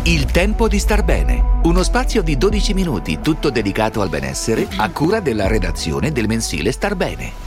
Il tempo di star bene, uno spazio di 12 minuti tutto dedicato al benessere a cura della redazione del mensile Star Bene.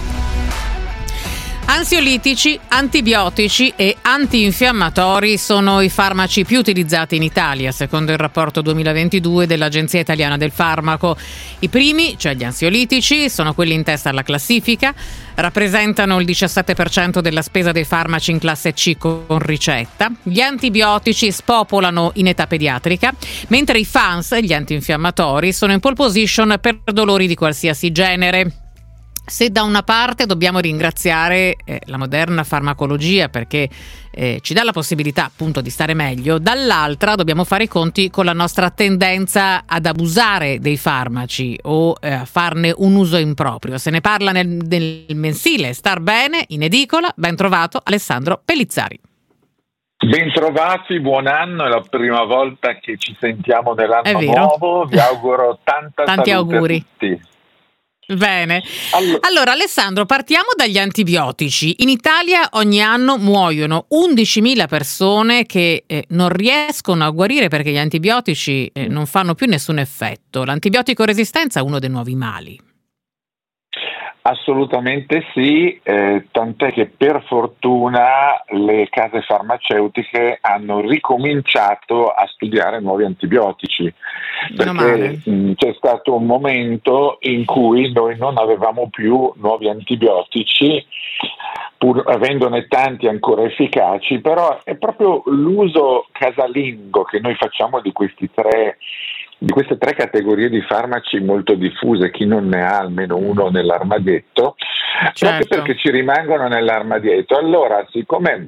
Ansiolitici, antibiotici e antinfiammatori sono i farmaci più utilizzati in Italia, secondo il rapporto 2022 dell'Agenzia Italiana del Farmaco. I primi, cioè gli ansiolitici, sono quelli in testa alla classifica, rappresentano il 17% della spesa dei farmaci in classe C con ricetta. Gli antibiotici spopolano in età pediatrica, mentre i FANS, gli antinfiammatori, sono in pole position per dolori di qualsiasi genere. Se da una parte dobbiamo ringraziare la moderna farmacologia perché ci dà la possibilità appunto di stare meglio, dall'altra dobbiamo fare i conti con la nostra tendenza ad abusare dei farmaci o a farne un uso improprio. Se ne parla nel mensile Star Bene in edicola. Ben trovato Alessandro Pellizzari. Bentrovati, buon anno, è la prima volta che ci sentiamo nell'anno nuovo, vi auguro tanti salute auguri. A tutti. Bene, allora Alessandro, partiamo dagli antibiotici. In Italia ogni anno muoiono 11.000 persone che non riescono a guarire perché gli antibiotici non fanno più nessun effetto. L'antibiotico resistenza è uno dei nuovi mali. Assolutamente sì, tant'è che per fortuna le case farmaceutiche hanno ricominciato a studiare nuovi antibiotici, perché c'è stato un momento in cui noi non avevamo più nuovi antibiotici, pur avendone tanti ancora efficaci, però è proprio l'uso casalingo che noi facciamo di queste tre categorie di farmaci molto diffuse, chi non ne ha almeno uno nell'armadietto, proprio perché ci rimangono nell'armadietto. Allora, siccome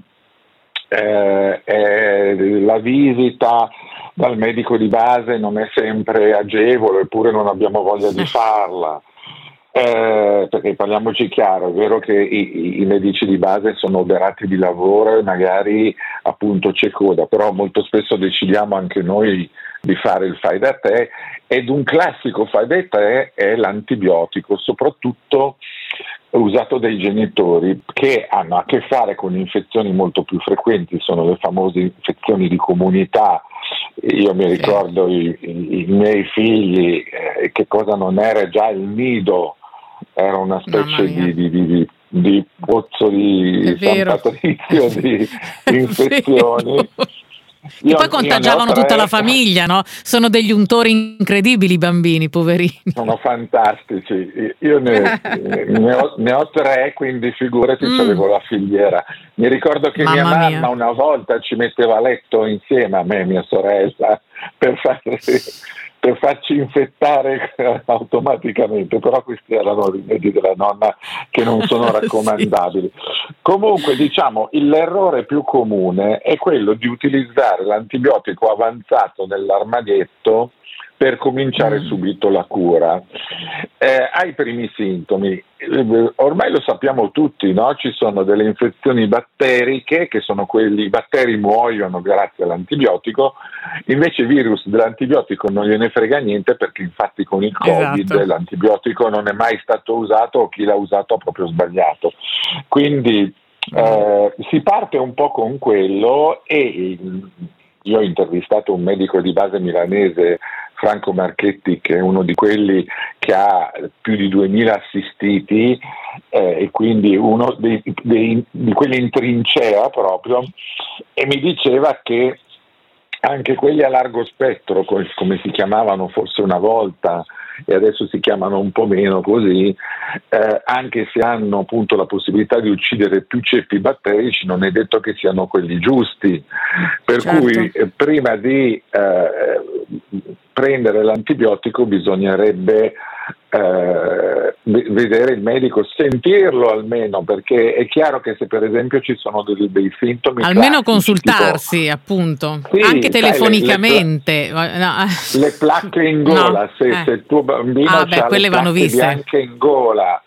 la visita dal medico di base non è sempre agevole, eppure non abbiamo voglia di farla, perché parliamoci chiaro, è vero che i medici di base sono oberati di lavoro e magari appunto c'è coda, però molto spesso decidiamo anche noi di fare il fai da te, ed un classico fai da te è l'antibiotico, soprattutto usato dai genitori, che hanno a che fare con infezioni molto più frequenti, sono le famose infezioni di comunità. Io mi ricordo i miei figli, che cosa non era già il nido, era una specie di pozzo di San Patrizio di infezioni. E poi contagiavano tutta la famiglia, no? Sono degli untori incredibili i bambini, poverini. Sono fantastici. Io ne ho tre, quindi figurati se avevo la filiera. Mi ricordo che mia mamma una volta ci metteva a letto insieme a me e mia sorella per farci infettare automaticamente, però questi erano rimedi della nonna che non sono raccomandabili. Comunque, diciamo, l'errore più comune è quello di utilizzare l'antibiotico avanzato nell'armadietto per cominciare subito la cura. Ai primi sintomi, ormai lo sappiamo tutti, no? Ci sono delle infezioni batteriche, che sono i batteri muoiono grazie all'antibiotico, invece i virus dell'antibiotico non gliene frega niente, perché infatti con il Covid l'antibiotico non è mai stato usato, o chi l'ha usato ha proprio sbagliato. Quindi si parte un po' con quello, e io ho intervistato un medico di base milanese, Franco Marchetti, che è uno di quelli che ha più di 2000 assistiti, e quindi uno di quelli in trincea proprio, e mi diceva che anche quelli a largo spettro, come si chiamavano forse una volta e adesso si chiamano un po' meno così, anche se hanno appunto la possibilità di uccidere più ceppi batterici, non è detto che siano quelli giusti, per cui prima di prendere l'antibiotico bisognerebbe vedere il medico, sentirlo almeno, perché è chiaro che se per esempio ci sono dei sintomi almeno consultarsi, tipo, appunto, anche telefonicamente, le placche in gola, se il tuo bambino ha le placche bianche in gola,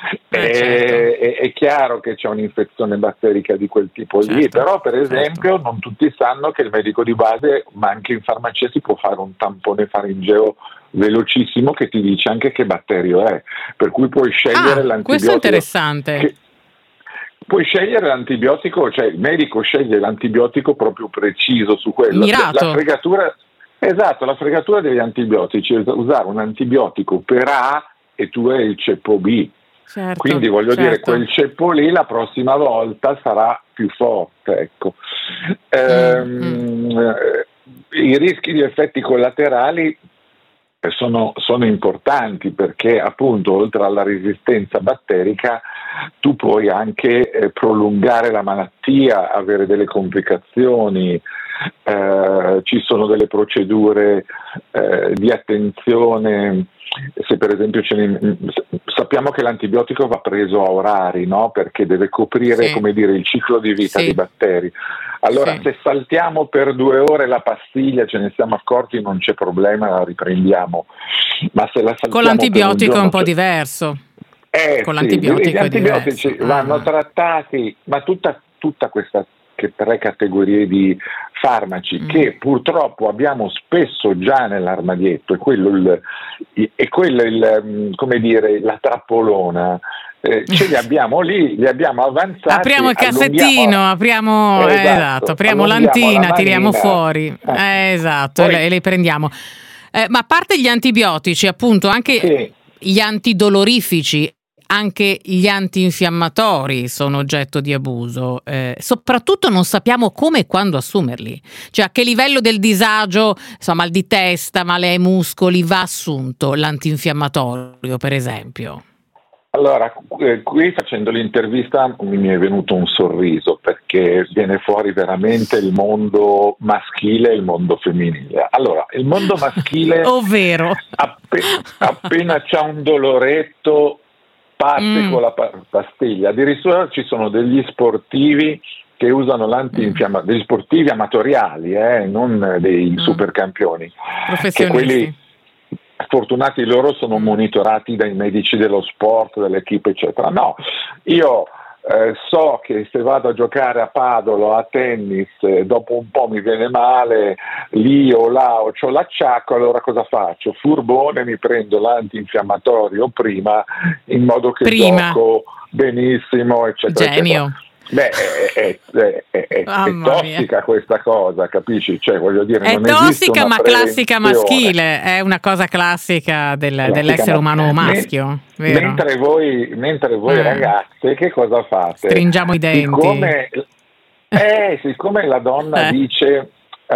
è chiaro che c'è un'infezione batterica di quel tipo lì, però per esempio non tutti sanno che il medico di base, ma anche in farmacia, si può fare un tampone faringeo velocissimo che ti dice anche che batterio è, per cui puoi scegliere l'antibiotico. Questo è interessante. puoi scegliere l'antibiotico, cioè il medico sceglie l'antibiotico proprio preciso su quello. Mirato. La fregatura degli antibiotici è usare un antibiotico per A e tu hai il ceppo B. Certo, quindi voglio dire, quel ceppo lì la prossima volta sarà più forte, ecco. I rischi di effetti collaterali sono importanti, perché appunto oltre alla resistenza batterica tu puoi anche prolungare la malattia, avere delle complicazioni. Ci sono delle procedure di attenzione. Se per esempio sappiamo che l'antibiotico va preso a orari, no? Perché deve coprire, come dire, il ciclo di vita dei batteri. Allora se saltiamo per 2 ore la pastiglia, ce ne siamo accorti, non c'è problema, la riprendiamo. Ma se la saltiamo con l'antibiotico per è un po' diverso. Con l'antibiotico gli antibiotici vanno trattati, ma tutta questa 3 categorie di farmaci che purtroppo abbiamo spesso già nell'armadietto, e quello come dire, la trappolona. Ce li abbiamo lì, li abbiamo avanzati. Apriamo il cassettino, apriamo l'antina, tiriamo fuori. Esatto, Poi, e le prendiamo. Ma a parte gli antibiotici, appunto, anche gli antidolorifici, anche gli antinfiammatori sono oggetto di abuso, soprattutto non sappiamo come e quando assumerli, cioè a che livello del disagio, mal di testa, male ai muscoli, va assunto l'antinfiammatorio, per esempio. Allora, qui facendo l'intervista mi è venuto un sorriso, perché viene fuori veramente il mondo maschile e il mondo femminile. Allora, il mondo maschile ovvero appena c'ha un doloretto parte con la pastiglia. Addirittura ci sono degli sportivi che usano l'antinfiammatorio, degli sportivi amatoriali, non dei supercampioni, professionisti. Che quelli fortunati loro sono monitorati dai medici dello sport, dell'equipe eccetera. No, io so che se vado a giocare a padel o a tennis, dopo un po' mi viene male lì o là, o c'ho l'acciacco, allora cosa faccio? Furbone, mi prendo l'antinfiammatorio prima, in modo che gioco benissimo, eccetera. Genio. Eccetera. Beh, è tossica questa cosa, capisci? Cioè, voglio dire, è tossica, ma classica maschile, è una cosa classica dell'essere umano maschio, vero? Mentre voi ragazze, che cosa fate? Stringiamo i denti. Siccome la donna dice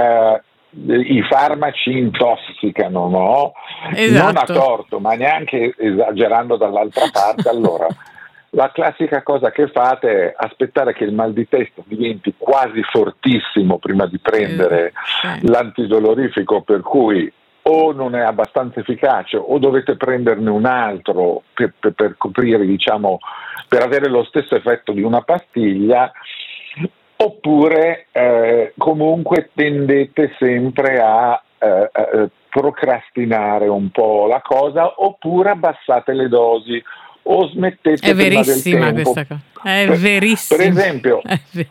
i farmaci intossicano, no? Esatto. Non a torto, ma neanche esagerando dall'altra parte, allora la classica cosa che fate è aspettare che il mal di testa diventi quasi fortissimo prima di prendere l'antidolorifico, per cui o non è abbastanza efficace o dovete prenderne un altro per coprire, diciamo, per avere lo stesso effetto di una pastiglia, oppure comunque tendete sempre a procrastinare un po' la cosa, oppure abbassate le dosi o smettete prima del tempo. Questa cosa. È verissima. Per esempio,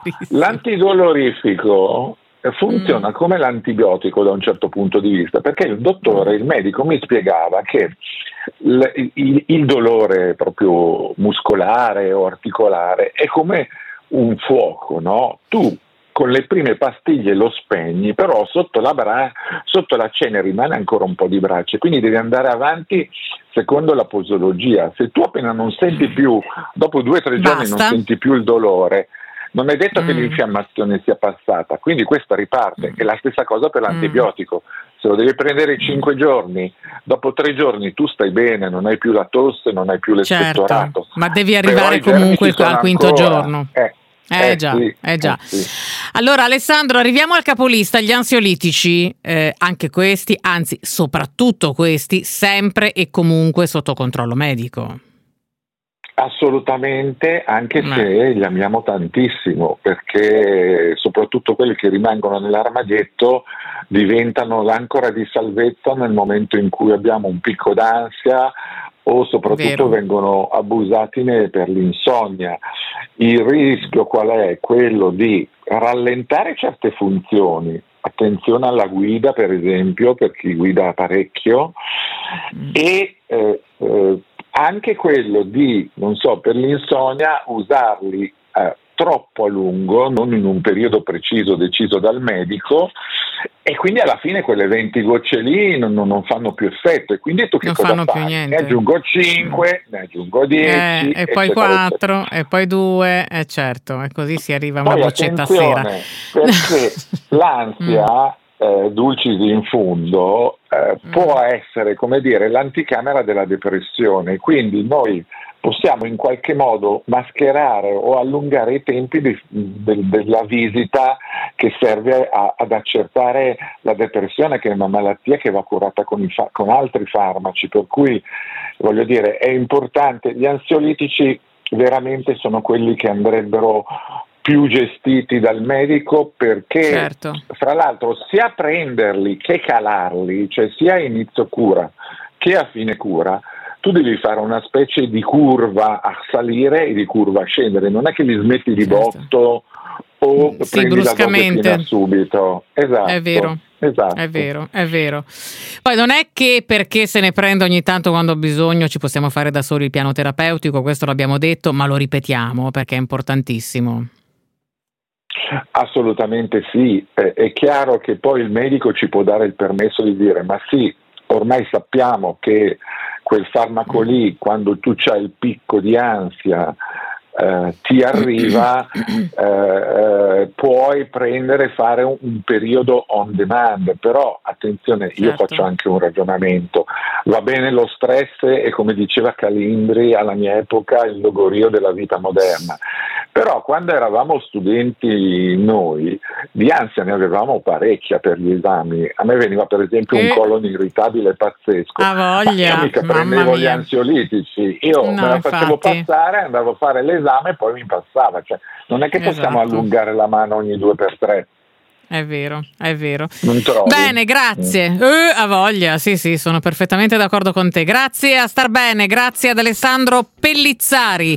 l'antidolorifico funziona come l'antibiotico da un certo punto di vista, perché il medico mi spiegava che il dolore proprio muscolare o articolare è come un fuoco, no? Tu con le prime pastiglie lo spegni, però sotto la cenere rimane ancora un po' di brace, quindi devi andare avanti secondo la posologia. Se tu appena non senti più, dopo 2 o 3 giorni non senti più il dolore, non è detto che l'infiammazione sia passata, quindi questa riparte. È la stessa cosa per l'antibiotico. Se lo devi prendere 5 giorni, dopo 3 giorni tu stai bene, non hai più la tosse, non hai più l'espettorato. Certo, ma devi arrivare comunque al quinto giorno. Sì. Allora Alessandro, arriviamo al capolista, gli ansiolitici, anche questi, anzi soprattutto questi, sempre e comunque sotto controllo medico. Assolutamente, anche se li amiamo tantissimo, perché soprattutto quelli che rimangono nell'armadietto diventano l'ancora di salvezza nel momento in cui abbiamo un picco d'ansia o soprattutto vengono abusati per l'insonnia. Il rischio qual è? Quello di rallentare certe funzioni, attenzione alla guida per esempio, per chi guida parecchio, e anche quello di, per l'insonnia usarli troppo a lungo, non in un periodo preciso deciso dal medico, e quindi alla fine quelle 20 gocce lì non fanno più effetto, e quindi tu che non cosa fanno fai? più niente. Ne aggiungo 5, ne aggiungo 10 e poi 4 e poi 2, certo, e così si arriva a una boccetta a sera, perché l'ansia dulcis in fundo può essere, come dire, l'anticamera della depressione, quindi noi possiamo in qualche modo mascherare o allungare i tempi della visita che serve ad accertare la depressione, che è una malattia che va curata con altri farmaci, per cui voglio dire è importante. Gli ansiolitici veramente sono quelli che andrebbero più gestiti dal medico, perché certo, fra l'altro sia prenderli che calarli, cioè sia a inizio cura che a fine cura, tu devi fare una specie di curva a salire e di curva a scendere, non è che li smetti di botto o prendi la dose subito. Esatto. È vero. Esatto. È vero. Poi non è che perché se ne prende ogni tanto quando ho bisogno ci possiamo fare da soli il piano terapeutico, questo l'abbiamo detto, ma lo ripetiamo perché è importantissimo. Assolutamente sì, è chiaro che poi il medico ci può dare il permesso di dire ma sì, ormai sappiamo che quel farmaco lì, quando tu c'hai il picco di ansia, ti arriva, puoi prendere e fare un periodo on demand, però attenzione, io faccio anche un ragionamento, va bene lo stress e, come diceva Calindri alla mia epoca, il logorio della vita moderna, però quando eravamo studenti noi di ansia ne avevamo parecchia per gli esami. A me veniva per esempio un colon irritabile pazzesco, ma io mica prendevo gli ansiolitici, io me la facevo passare, andavo a fare l'esame e poi mi passava, cioè non è che possiamo allungare la mano ogni 2x3. È vero. Non trovi? Bene, grazie. A voglia, sì, sono perfettamente d'accordo con te. Grazie a Star Bene, grazie ad Alessandro Pellizzari.